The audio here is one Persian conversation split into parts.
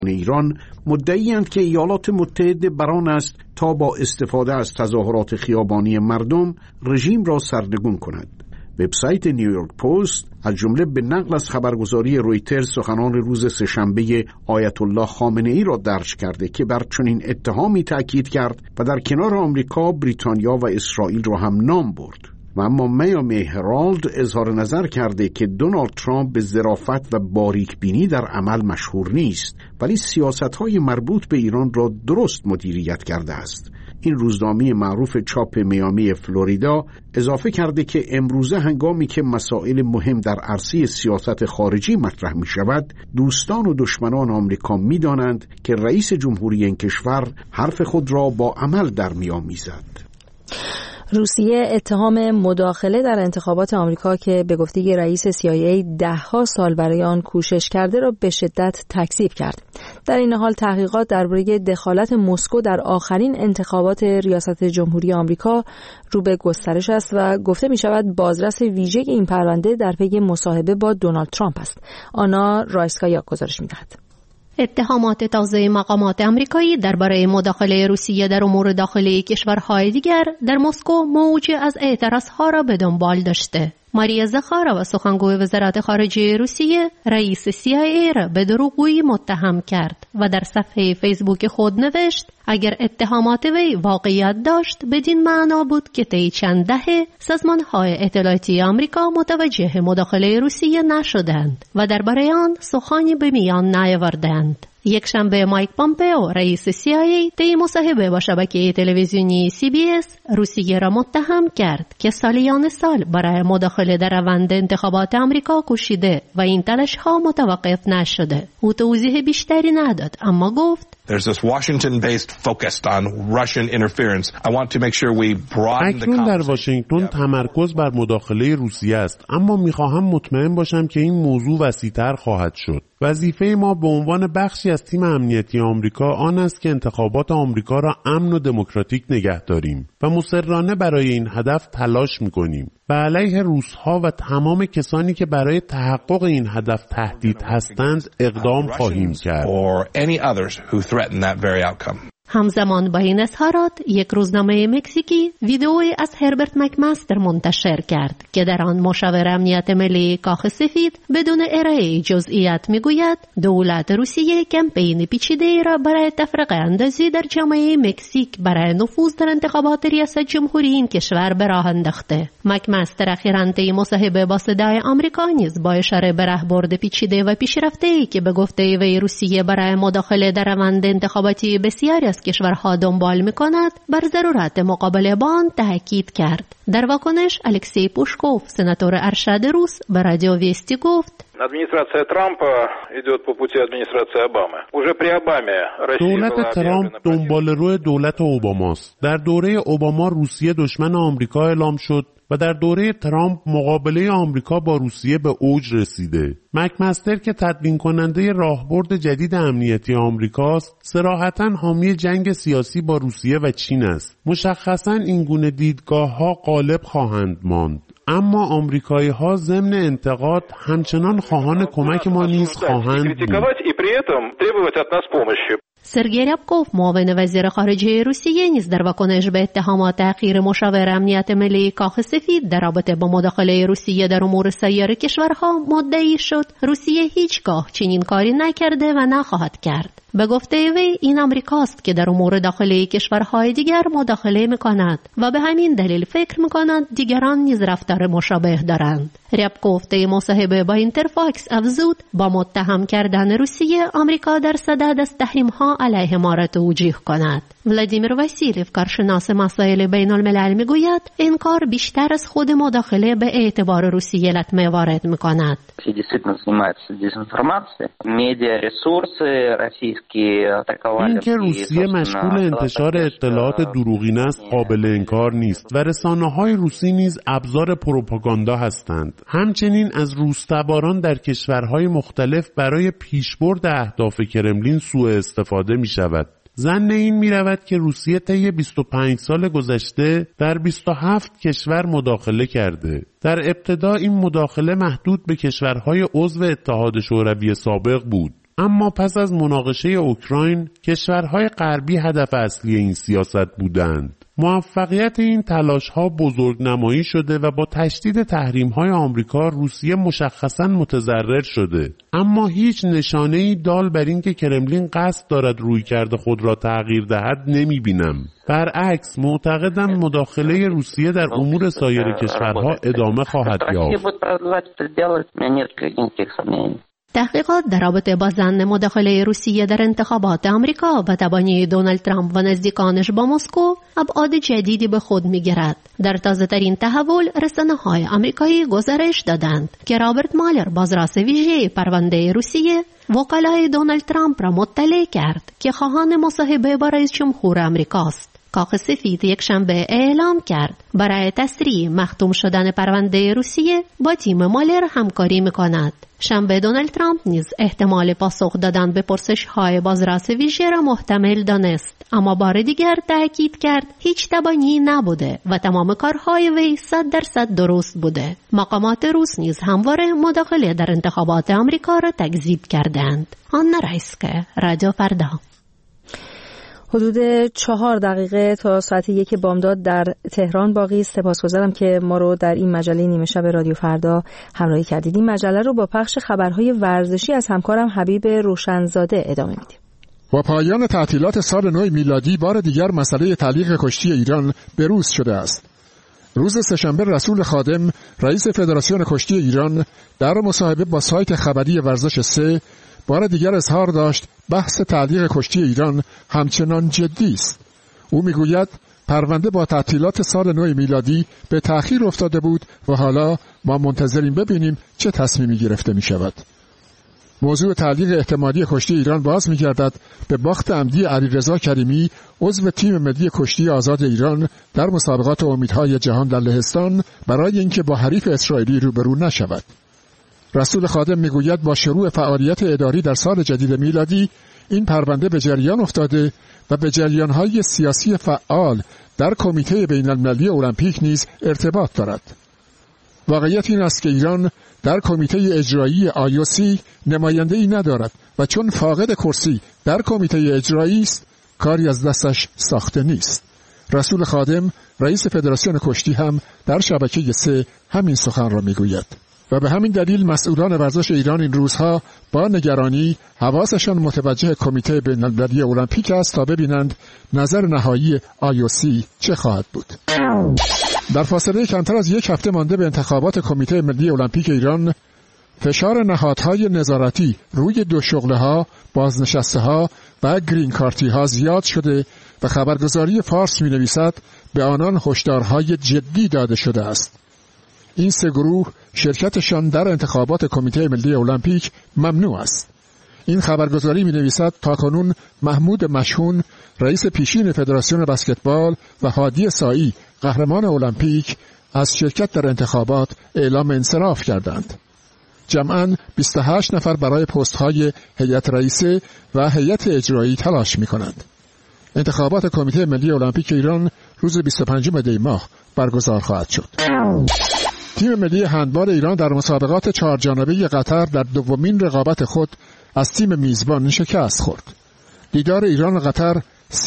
ایران مدعی‌اند که ایالات متحده بر آن است تا با استفاده از تظاهرات خیابانی مردم رژیم را سرنگون کند. وبسایت نیویورک پست از جمله به نقل از خبرگزاری رویترز سخنان روز سه‌شنبه آیت الله خامنه‌ای را درج کرده که بر چنین اتهامی تأکید کرد و در کنار آمریکا، بریتانیا و اسرائیل را هم نام برد. و اما میامی هرالد اظهار نظر کرده که دونالد ترامپ به ظرافت و باریکبینی در عمل مشهور نیست، ولی سیاست‌های مربوط به ایران را درست مدیریت کرده است. این روزنامه معروف چاپ میامی فلوریدا اضافه کرده که امروزه هنگامی که مسائل مهم در عرصه سیاست خارجی مطرح می شود، دوستان و دشمنان آمریکا می دانند که رئیس جمهوری این کشور حرف خود را با عمل در می آمیزد. روسیه اتهام مداخله در انتخابات آمریکا که به گفته رئیس CIA 10 سال برای آن کوشش کرده را به شدت تکذیب کرد. در این حال تحقیقات درباره دخالت مسکو در آخرین انتخابات ریاست جمهوری آمریکا رو به گسترش است و گفته می شود بازرس ویژه این پرونده در پی مصاحبه با دونالد ترامپ است. آنا رایسکایا گزارش می دهد. اتهامات تازه مقامات آمریکایی درباره مداخله روسیه در امور داخلی کشورهای دیگر در مسکو موج از اعتراضها را به دنبال داشته. ماریا زخارova سخنگوی وزارت خارجه روسیه رئیس CIA را به دروغگویی متهم کرد و در صفحه فیسبوک خود نوشت اگر اتهامات وی واقعیت داشت بدین معنا بود که طی چند دهه سازمان‌های اطلاعاتی آمریکا متوجه مداخله روسیه نشدند و درباره آن سخنی به میان نیاوردند. یک شنبه مایک پامپئو رئیس CIA طی مصاحبه با شبکه تلویزیونی CBS روسیه را متهم کرد که سالیان سال برای مداخله در روند انتخابات آمریکا کوشیده و این تلاش‌ها متوقف نشده. او توضیح بیشتری نداد اما گفت There's this Washington-based focus on Russian interference. I want to make sure we broaden the اکنون در واشنگتن تمرکز بر مداخله روسیه است، اما می‌خواهم مطمئن باشم که این موضوع وسیع‌تر خواهد شد. وظیفه ما به عنوان بخشی از تیم امنیتی آمریکا آن است که انتخابات آمریکا را امن و دموکراتیک نگه داریم و مصرانه برای این هدف تلاش می‌کنیم. و علیه روس‌ها و تمام کسانی که برای تحقق این هدف تهدید هستند اقدام خواهیم کرد. همزمان با این اظهارات یک روزنامه مکزیکی ویدئویی از هربرت مکمستر منتشر کرد که در آن مشاور امنیت ملی کاخ سفید بدون ارائه جزئیات میگوید دولت روسیه کمپین پیچیده‌ای را برای تفرقه اندازی در جامعه مکزیک برای نفوذ در انتخابات ریاست جمهوری این کشور به راه انداخته. مکمستر اخیراً طی مصاحبه با صدای آمریکا نیز با اشاره به راهبرد پیچیده و پیشرفته‌ای که به گفته وی روسیه برای مداخله در روند انتخاباتی بسیاری از کشورها دنبال می‌کند بر ضرورت مقابله با آن تاکید کرد. در واکنش الکسی پوشکوف سناتور ارشد روس به رادیو ویستی گفت Администрация Трампа идет по пути администрации Обамы. Уже при Обаме دولت ترامپ دنبال روی دولت اوباماست. در دوره اوباما روسیه دشمن آمریکا اعلام شد و در دوره ترامپ مقابله آمریکا با روسیه به اوج رسیده. مکمستر که تدوین کننده راهبرد جدید امنیتی آمریکاست، صراحتاً حامی جنگ سیاسی با روسیه و چین است. مشخصاً این گونه دیدگاه‌ها غالب خواهند ماند. اما آمریکایی‌ها ضمن انتقاد همچنان خواهان کمک ما نیز خواهند بود. سرگئی ریابکوف معاون وزیر خارجه روسیه نیز در واکنش به اتهامات تأخیر مشاور امنیت ملی کاخ سفید در رابطه با مداخله روسیه در امور سایر کشورها مدعی شد روسیه هیچگاه چنین کاری نکرده و نخواهد کرد. به گفته وی این آمریکاست که در امور داخلی کشورهای دیگر مداخله می‌کند و به همین دلیل فکر می‌کند دیگران نیز رفتار مشابه دارند. ریابکوف طی مصاحبه با اینترفاکس افزود با متهم کردن روسیه آمریکا در صدد است تحریم‌ها علیه ما را توجیه کند. ولادیمیر واسیلیف کارشناس مسائل بین الملل میگوید این کار بیشتر از خود مداخله به اعتبار روسیه لطمه وارد می‌کند. این که روسیه مشغول انتشار اطلاعات دروغین است قابل انکار نیست و رسانه‌های روسی نیز ابزار پروپاگاندا هستند. همچنین از روس‌تباران در کشورهای مختلف برای پیشبرد اهداف کرملین سوء استفاده می‌شود. ظن این می رود که روسیه طی 25 سال گذشته در 27 کشور مداخله کرده. در ابتدا این مداخله محدود به کشورهای عضو اتحاد شوروی سابق بود، اما پس از مناقشه اوکراین کشورهای غربی هدف اصلی این سیاست بودند. موفقیت این تلاش‌ها بزرگنمایی شده و با تشدید تحریم‌های آمریکا روسیه مشخصاً متضرر شده، اما هیچ نشانه‌ای دال بر این که کرملین قصد دارد رویکرد خود را تغییر دهد نمی‌بینم. برعکس معتقدم مداخله روسیه در امور سایر کشورها ادامه خواهد یافت. تحقیقات در رابطه با ضمن مداخله روسیه در انتخابات آمریکا و تبانی دونالد ترامپ و نزدیکانش با مسکو ابعاد جدیدی به خود می‌گیرد. در تازه‌ترین تحول رسانه‌های آمریکایی گزارش دادند که رابرت مالر بازرس ویژه پرونده روسیه وکلای دونالد ترامپ را مطلع کرد که خواهان مصاحبه با رئیس جمهور آمریکاست. کاخ سفید یک شنبه اعلام کرد برای تسریع مختوم شدن پرونده روسیه با تیم مالر همکاری می‌کند. شنبه دونالد ترامپ نیز احتمال پاسخ دادن به پرسش‌های بازرس ویژه را محتمل دانست، اما بار دیگر تاکید کرد هیچ تبانی نبوده و تمام کارهای وی 100% درست بوده. مقامات روس نیز همواره مداخله در انتخابات آمریکا را تکذیب کردند. آنا رایسکه، رادیو فردا. حدود 4 دقیقه تا ساعت 1 بامداد در تهران باقی است. سپاسگزارم که ما رو در این مجله نیمه شب رادیو فردا همراهی کردید. این مجله رو با پخش خبرهای ورزشی از همکارم حبیب روشنزاده ادامه میدیم. با پایان تعطیلات سال نو میلادی بار دیگر مسئله تعلیق کشتی ایران بروز شده است. روز سه‌شنبه رسول خادم رئیس فدراسیون کشتی ایران در مصاحبه با سایت خبری ورزش 3 بار دیگر اظهار داشت بحث تعلیق کشتی ایران همچنان جدی است. او میگوید پرونده با تعطیلات سال نو میلادی به تأخیر افتاده بود و حالا ما منتظریم ببینیم چه تصمیمی گرفته می شود. موضوع تعلیق احتمالی کشتی ایران باز می‌گردد به باخت عمدی علیرضا کریمی عضو تیم ملی کشتی آزاد ایران در مسابقات امیدهای جهان در لهستان برای اینکه با حریف اسرائیلی روبرو نشود. رسول خادم میگوید با شروع فعالیت اداری در سال جدید میلادی این پرونده به جریان افتاده و به جریان‌های سیاسی فعال در کمیته بین‌المللی المپیک نیز ارتباط دارد. واقعیت این است که ایران در کمیته اجرایی IOC نماینده‌ای ندارد و چون فاقد کرسی در کمیته اجرایی است کاری از دستش ساخته نیست. رسول خادم رئیس فدراسیون کشتی هم در شبکه 3 همین سخن را میگوید و به همین دلیل مسئولان ورزش ایران این روزها با نگرانی حواسشان متوجه کمیته بین‌المللی المپیک است تا ببینند نظر نهایی IOC چه خواهد بود. در فاصله کمتر از 1 هفته مانده به انتخابات کمیته ملی المپیک ایران فشار نهادهای نظارتی روی دو شغله‌ها، بازنشسته‌ها و گرین کارتی‌ها زیاد شده و خبرگزاری فارس می‌نویسد به آنان هشدارهای جدی داده شده است. این 3 گروه شرکتشان در انتخابات کمیته ملی المپیک ممنوع است. این خبرگزاری می‌نویسد تاکنون محمود مشهون رئیس پیشین فدراسیون بسکتبال و هادی سایی قهرمان المپیک از شرکت در انتخابات اعلام انصراف کردند. جمعاً 28 نفر برای پست‌های هیئت رئیسه و هیئت اجرایی تلاش می‌کنند. انتخابات کمیته ملی المپیک ایران روز 25 دی ماه برگزار خواهد شد. تیم ملی هندبال ایران در مسابقات 4 جانبه قطر در دومین رقابت خود از تیم میزبان شکست خورد. دیدار ایران و قطر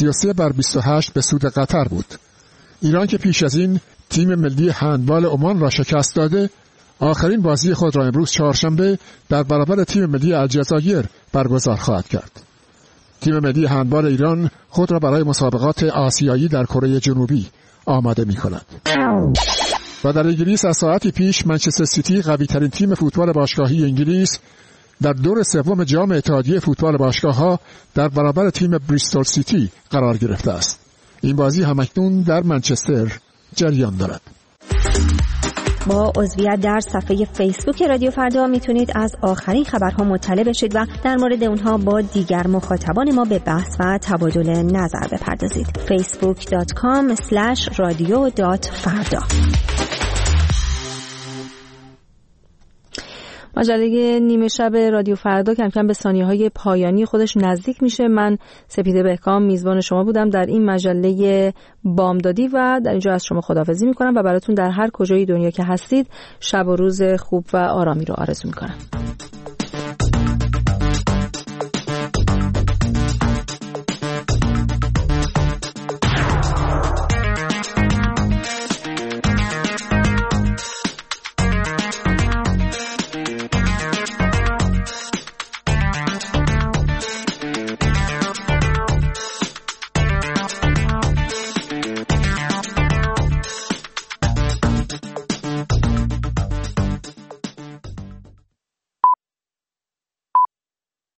33-28 به سود قطر بود. ایران که پیش از این تیم ملی هندبال عمان را شکست داده، آخرین بازی خود را امروز چهارشنبه در برابر تیم ملی الجزایر برگزار خواهد کرد. تیم ملی هندبال ایران خود را برای مسابقات آسیایی در کره جنوبی آماده می کند. و در انگلیس از ساعتی پیش منچستر سیتی قوی ترین تیم فوتبال باشگاهی انگلیس در دور سوم جام اتحادیه فوتبال باشگاه‌ها در برابر تیم بریستول سیتی قرار گرفته است. این بازی همکنون در منچستر جریان دارد. با عضویت در صفحه فیسبوک رادیو فردا میتونید از آخرین خبرها مطلع بشید و در مورد اونها با دیگر مخاطبان ما به بحث و تبادل نظر بپردازید. facebook.com/radio.farda. مجله نیمه شب رادیو فردا کم کم به ثانیه‌های پایانی خودش نزدیک میشه. من سپیده بهکام میزبان شما بودم در این مجله بامدادی و در اینجا از شما خداحافظی میکنم و براتون در هر کجای دنیا که هستید شب و روز خوب و آرامی رو آرزو میکنم.